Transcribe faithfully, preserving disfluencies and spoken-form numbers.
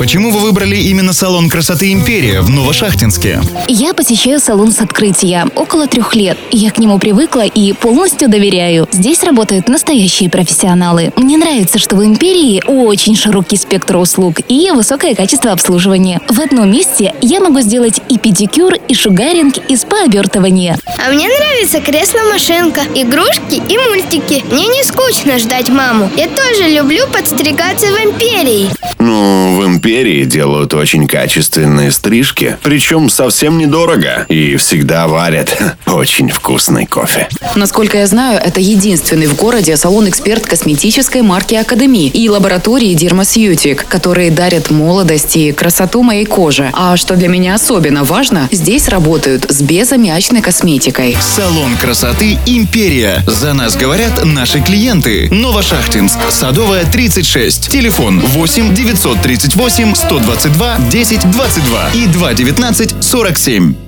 Почему вы выбрали именно салон красоты «Империя» в Новошахтинске? Я посещаю салон с открытия около трех лет. Я к нему привыкла и полностью доверяю. Здесь работают настоящие профессионалы. Мне нравится, что в «Империи» очень широкий спектр услуг и высокое качество обслуживания. В одном месте я могу сделать и педикюр, и шугаринг, и спа-обертывание. А мне нравится кресло-машинка, игрушки и мультики. Мне не скучно ждать маму. Я тоже люблю подстригаться в «Империи». Ну, в «Империи» делают очень качественные стрижки, причем совсем недорого, и всегда варят очень вкусный кофе. Насколько я знаю, это единственный в городе салон-эксперт косметической марки «Академи» и лаборатории «Дермасьютик», которые дарят молодость и красоту моей кожи. А что для меня особенно важно, здесь работают с безаммиачной косметикой. Салон красоты «Империя». За нас говорят наши клиенты. Новошахтинск, Садовая, тридцать шесть. Телефон восемь девятьсот тридцать восемь сто двадцать два десять двадцать два и два девятнадцать сорок семь.